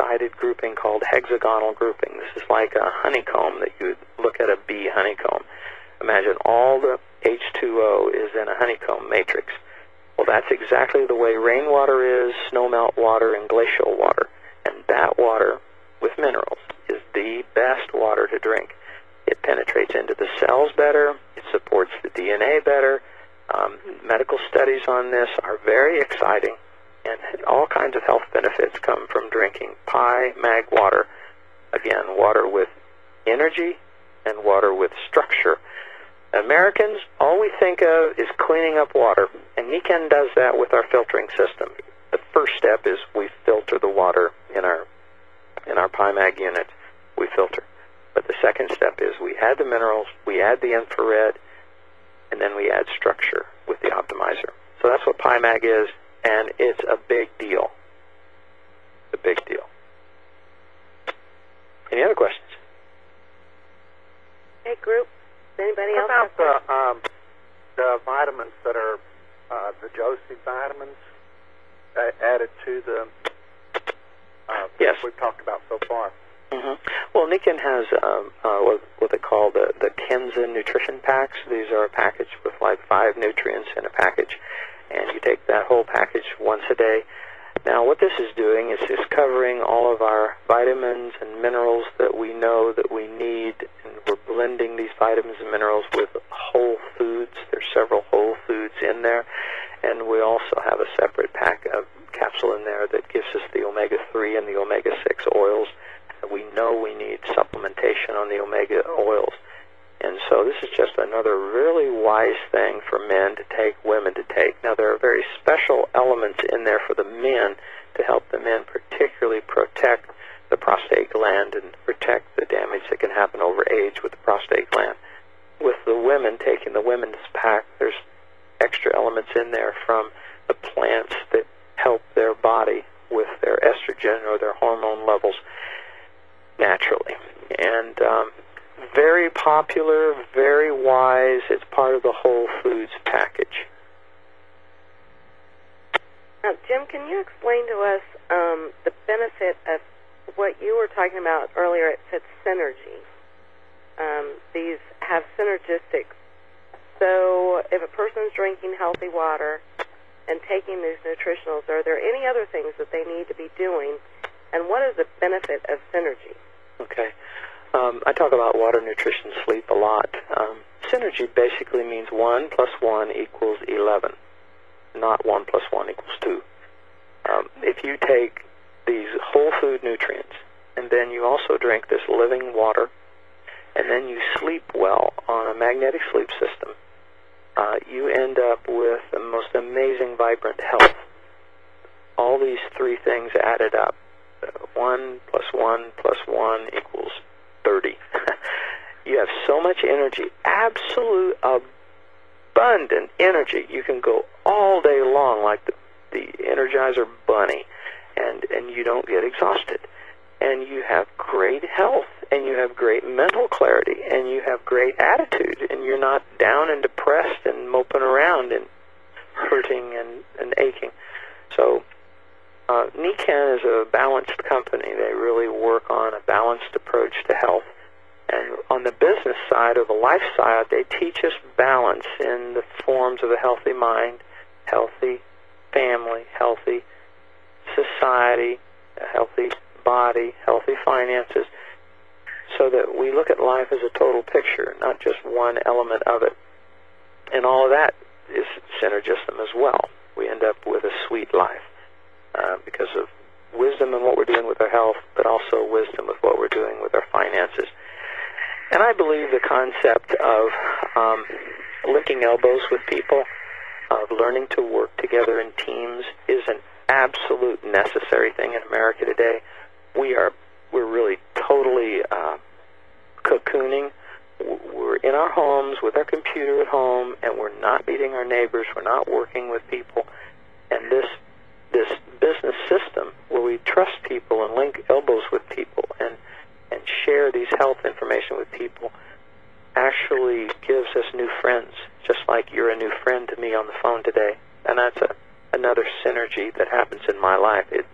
double-sided grouping called hexagonal grouping. This is like a honeycomb that you would look at a bee honeycomb. Imagine all the H2O is in a honeycomb matrix. Well, that's exactly the way rainwater is, snowmelt water, and glacial water. And that water with minerals is the best water to drink. It penetrates into the cells better. It supports the DNA better. Medical studies on this are very exciting, and all kinds of health benefits come from drinking Pi-Mag water. Again, water with energy and water with structure. Americans, all we think of is cleaning up water, and Nikken does that with our filtering system. The first step is we filter the water in our Pi-Mag unit. We filter. But the second step is we add the minerals, we add the infrared, and then we add structure with the optimizer. So that's what Pi-Mag is, and it's a big deal. It's a big deal. Any other questions? Hey, group. Anybody else? How about the vitamins that are the Josie vitamins added to the yes. we've talked about so far? Mm-hmm. Well, Nikken has what they call the Kenza nutrition packs. These are a package with like 5 nutrients in a package, and you take that whole package once a day. Now, what this is doing is covering all of our vitamins and minerals that we know that we need, and we're blending these vitamins and minerals with whole foods. There's several whole foods in there, and we also have a separate pack of capsule in there that gives us the omega-3 and the omega-6 oils. We know we need supplementation on the omega oils. And so this is just another really wise thing for men to take, women to take. Now, there are very special elements in there for the men to help the men particularly protect the prostate gland and protect the damage that can happen over age with the prostate gland. With the women, taking the women's pack, there's extra elements in there from the plants that help their body with their estrogen or their hormone levels naturally. And very popular, very wise. It's part of the Whole Foods package. Now, Jim, can you explain to us the benefit of what you were talking about earlier? It said synergy. These have synergistic. So if a person's drinking healthy water and taking these nutritionals, are there any other things that they need to be doing? And what is the benefit of synergy? Okay. I talk about water, nutrition, sleep a lot. Synergy basically means 1 + 1 = 11, not 1 + 1 = 2. If you take these whole food nutrients, and then you also drink this living water, and then you sleep well on a magnetic sleep system, you end up with the most amazing, vibrant health. All these 3 things added up. 1 + 1 + 1 = 30. You have so much energy, absolute abundant energy. You can go all day long like the Energizer Bunny, and you don't get exhausted. And you have great health, and you have great mental clarity, and you have great attitude, and you're not down and depressed and moping around and hurting and aching. So Nikken is a balanced company. They really work on a balanced approach to health. And on the business side or the life side, they teach us balance in the forms of a healthy mind, healthy family, healthy society, a healthy body, healthy finances, so that we look at life as a total picture, not just one element of it. And all of that is synergism as well. We end up with a sweet life. Because of wisdom in what we're doing with our health, but also wisdom with what we're doing with our finances. And I believe the concept of linking elbows with people, of learning to work together in teams, is an absolute necessary thing in America today. We're really totally cocooning. We're in our homes with our computer at home, and we're not meeting our neighbors. We're not working with people. And this business system where we trust people and link elbows with people and share these health information with people actually gives us new friends, just like you're a new friend to me on the phone today. And that's another synergy that happens in my life.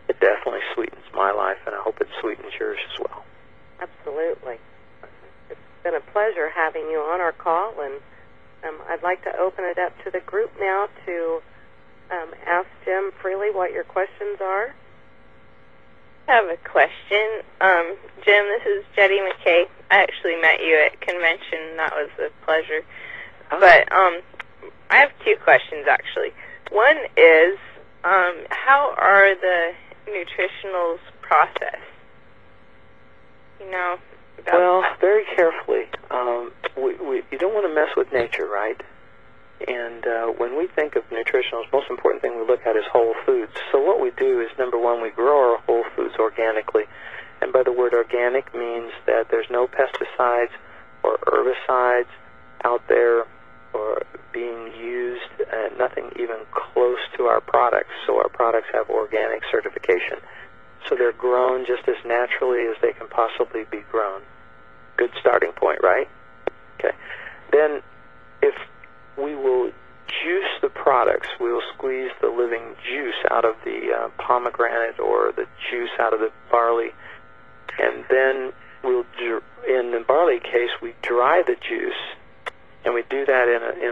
it definitely sweetens my life, and I hope it sweetens yours as well. Absolutely. It's been a pleasure having you on our call, and I'd like to open it up to the group now to ask Jim freely what your questions are. I have a question. Jim, this is Jetty McKay. I actually met you at convention. That was a pleasure. Oh. But I have two questions, actually. One is, how are the nutritionals processed? You know, well, very carefully. You don't want to mess with nature, right? And when we think of nutritionals, most important thing we look at is whole foods. So what we do is, number one, we grow our whole foods organically. And by the word organic means that there's no pesticides or herbicides out there or being used, nothing even close to our products. So our products have organic certification. So they're grown just as naturally as they can possibly be grown. Good starting point, right? Okay. Then if we will juice the products, we will squeeze the living juice out of the pomegranate or the juice out of the barley, and then we'll, in the barley case, we dry the juice, and we do that in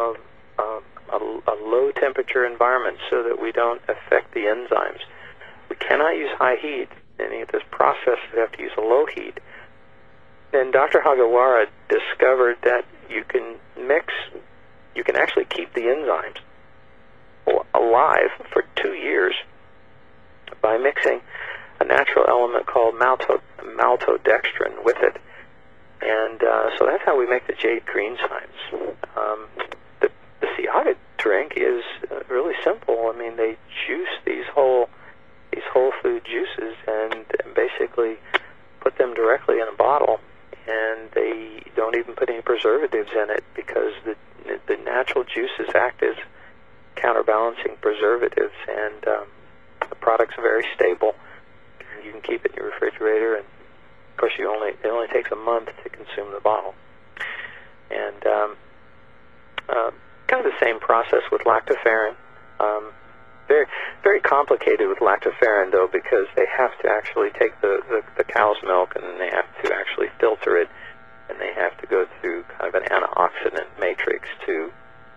a low temperature environment so that we don't affect the enzymes. We cannot use high heat. Any of this process, we have to use a low heat. And Dr. Hagawara discovered that you can actually keep the enzymes alive for 2 years by mixing a natural element called maltodextrin with it. And so that's how we make the jade green signs. The Ciaga drink is really simple. I mean, they juice these whole food juices and basically put them directly in a bottle, and they don't even put any preservatives in it because the natural juices act as counterbalancing preservatives, and the product's very stable. You can keep it in your refrigerator, and of course it only takes a month to consume the bottle. And kind of the same process with lactoferrin. Very, very complicated with lactoferrin, though, because they have to actually take the cow's milk and they have to actually filter it, and they have to go through kind of an antioxidant matrix to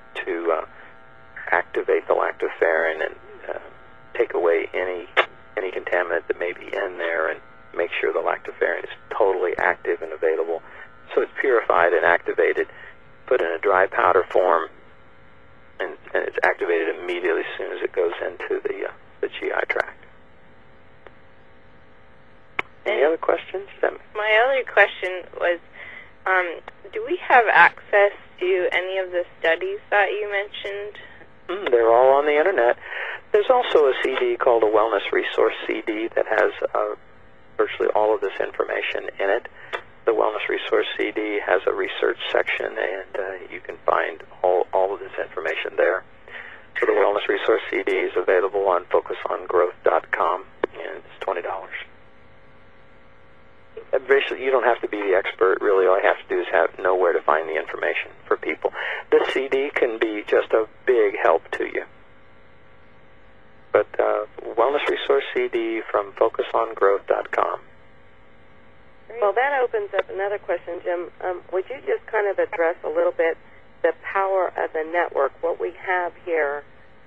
activate the lactoferrin and take away any contaminant that may be in there and make sure the lactoferrin is totally active and available. So it's purified and activated, put in a dry powder form, and it's activated immediately as soon as it goes into the GI tract. Any other questions? My other question was, do we have access to any of the studies that you mentioned? They're all on the internet. There's also a CD called a Wellness Resource CD that has virtually all of this information in it. The Wellness Resource CD has a research section, and you can find all of this information there. So the Wellness Resource CD is available on FocusOnGrowth.com, and it's $20. Basically, you don't have to be the expert, really. All you have to do is know where to find the information for people. The CD can be just a big help to you. But Wellness Resource CD from FocusOnGrowth.com. Well, that opens up another question, Jim. Would you just kind of address a little bit the power of the network, what we have here?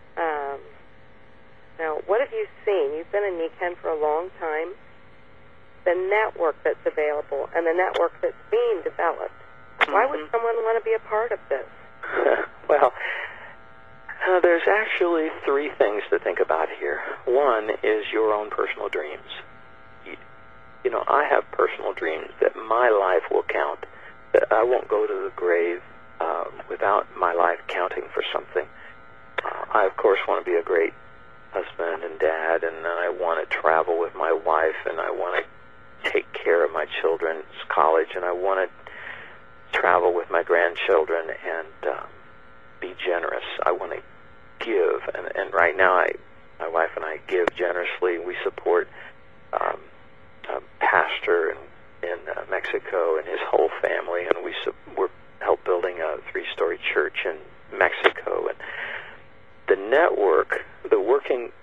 Now, what have you seen? You've been in NECAN for a long time. The network that's available and the network that's being developed. Why would someone want to be a part of this? Well, there's actually three things to think about here. One is your own personal dreams. You know, I have personal dreams that my life will count, that I won't go to the grave without my life counting for something. I, of course, want to be a great husband and dad, and I want to travel with my wife, and I want to take care of my children's college, and I want to travel with my grandchildren and be generous. I want to give, and right now my wife and I give generously. We support a pastor in Mexico and his whole family, and we're help building a 3-story church in Mexico. And the network, the working,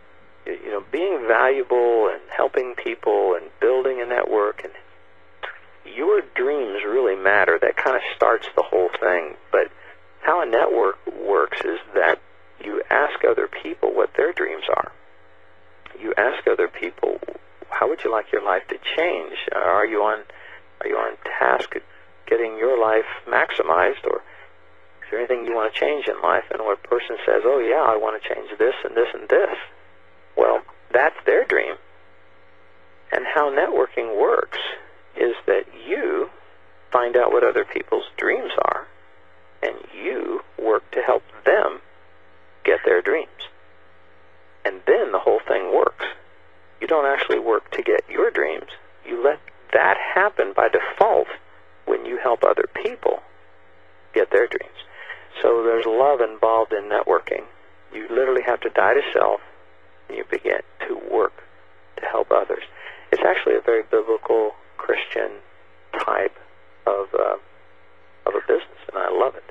being valuable and helping people and building a network, and your dreams really matter. That kind of starts the whole thing. But how a network works is that you ask other people what their dreams are. You ask other people, how would you like your life to change? Are you on task at getting your life maximized, or is there anything you want to change in life? And when a person says, oh yeah, I want to change this and this and this, well, that's their dream. And how networking works is that you find out what other people's dreams are, and you work to help them get their dreams. And then the whole thing works. You don't actually work to get your dreams. You let that happen by default when you help other people get their dreams. So there's love involved in networking. You literally have to die to self, and you begin to work to help others. It's actually a very biblical Christian type of a business, and I love it.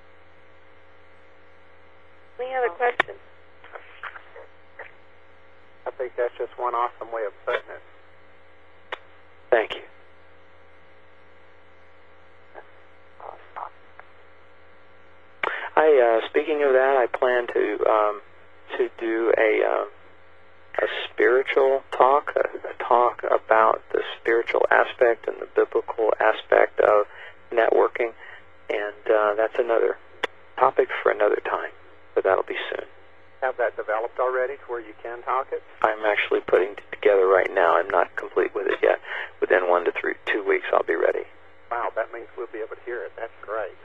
Any other questions? I think that's just one awesome way of putting it. Thank you. Speaking of that, I plan to do a spiritual talk, a talk about the spiritual aspect and the biblical aspect of networking, and that's another topic for another time, but that'll be soon. Have that developed already to where you can talk it? I'm actually putting it together right now. I'm not complete with it yet. Within 1 to 2 weeks, I'll be ready. Wow, that means we'll be able to hear it. That's great.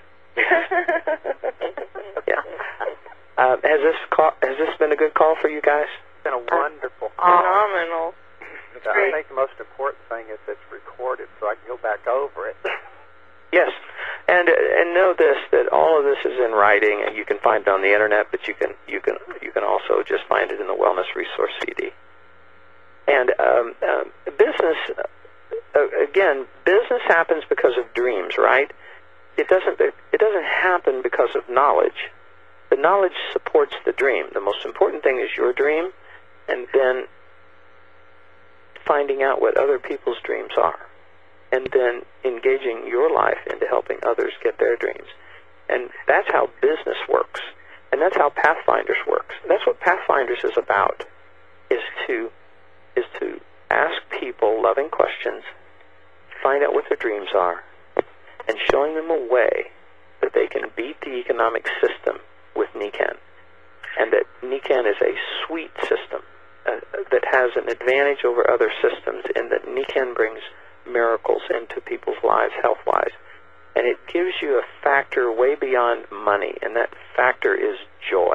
Yeah. Has this been a good call for you guys? It's been a wonderful call. Phenomenal. I think the most important thing is it's recorded so I can go back over it. Yes, and know this, that all of this is in writing, and you can find it on the internet, but you can also just find it in the Wellness Resource CD. And business, again, business happens because of dreams, right? It doesn't happen because of knowledge. The knowledge supports the dream. The most important thing is your dream, and then finding out what other people's dreams are, and then engaging your life into helping others get their dreams. And that's how business works. And that's how Pathfinders works. That's what Pathfinders is about, is to ask people loving questions, find out what their dreams are, and showing them a way that they can beat the economic system with NECANN. And that NECANN is a sweet system that has an advantage over other systems in that NECANN brings miracles into people's lives health-wise. And it gives you a factor way beyond money, and that factor is joy.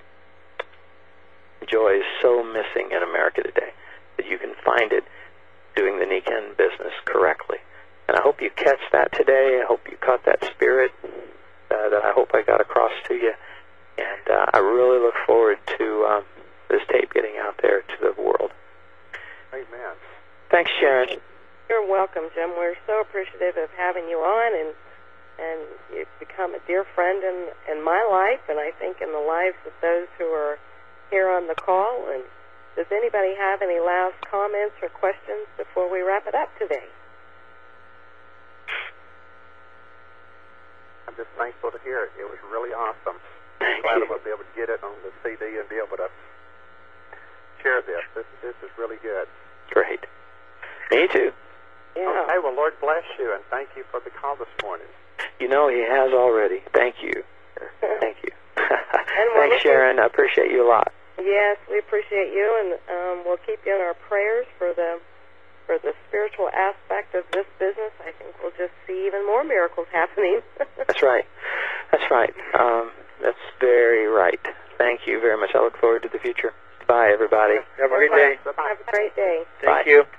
Joy is so missing in America today that you can find it doing the NECANN business correctly. And I hope you catch that today. I hope you caught that spirit that I hope I got across to you. And I really look forward to this tape getting out there to the world. Amen. Thanks, Sharon. You're welcome, Jim. We're so appreciative of having you on, and you've become a dear friend in my life, and I think in the lives of those who are here on the call. And does anybody have any last comments or questions before we wrap it up today? I'm just thankful to hear it. It was really awesome. Thank Glad you. I will be able to get it on the CD and be able to share this. This is really good. Great. Me too. Yeah. Okay, well, Lord bless you, and thank you for the call this morning. You know, he has already. Thank you. Thank you. we're Thanks, Sharon. I appreciate you a lot. Yes, we appreciate you, and we'll keep you in our prayers for the spiritual aspect of this business. I think we'll just see even more miracles happening. That's right. That's right. That's very right. Thank you very much. I look forward to the future. Bye, everybody. Have a great day. Have a great day. Thank you.